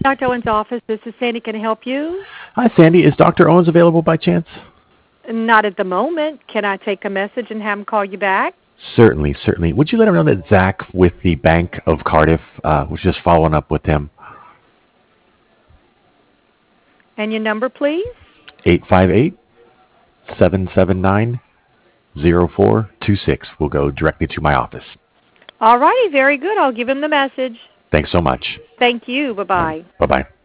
Dr. Owens' office. This is Sandy. Can I help you? Hi, Sandy. Is Dr. Owens available by chance? Not at the moment. Can I take a message and have him call you back? Certainly, certainly. Would you let him know that Zach with the Bank of Cardiff was just following up with him? And your number, please? 858-779-0426 will go directly to my office. All righty. Very good. I'll give him the message. Thanks so much. Thank you. Bye-bye. Bye-bye.